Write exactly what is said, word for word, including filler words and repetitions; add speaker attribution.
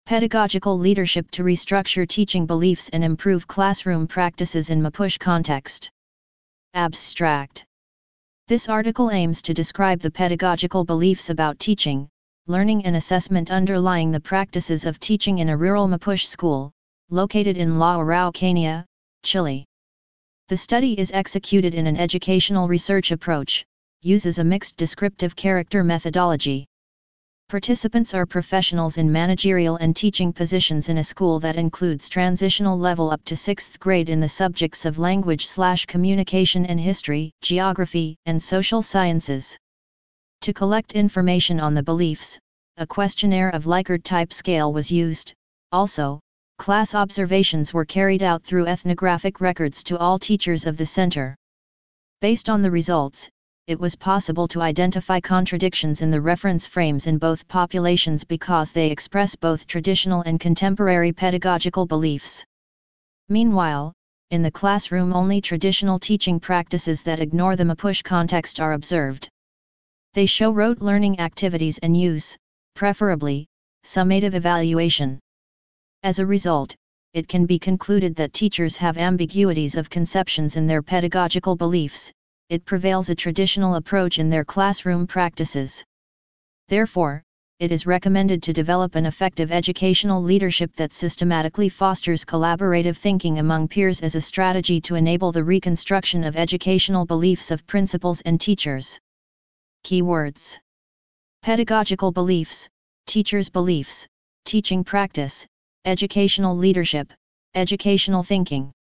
Speaker 1: Pedagogical leadership to restructure teaching beliefs and improve classroom practices in Mapuche context. Abstract. This article aims to describe the pedagogical beliefs about teaching, learning and assessment underlying the practices of teaching in a rural Mapuche school, located in La Araucanía, Chile. The study is executed in an educational research approach, uses a mixed descriptive character methodology. Participants are professionals in managerial and teaching positions in a school that includes transitional level up to sixth grade in the subjects of language/communication and history, geography, and social sciences. To collect information on the beliefs, a questionnaire of Likert type scale was used. Also, class observations were carried out through ethnographic records to all teachers of the center. Based on the results, it was possible to identify contradictions in the reference frames in both populations because they express both traditional and contemporary pedagogical beliefs. Meanwhile, in the classroom only traditional teaching practices that ignore the Mapuche context are observed. They show rote learning activities and use, preferably, summative evaluation. As a result, it can be concluded that teachers have ambiguities of conceptions in their pedagogical beliefs. It prevails a traditional approach in their classroom practices. Therefore, it is recommended to develop an effective educational leadership that systematically fosters collaborative thinking among peers as a strategy to enable the reconstruction of educational beliefs of principals and teachers. Keywords: pedagogical beliefs, teachers' beliefs, teaching practice, educational leadership, educational thinking.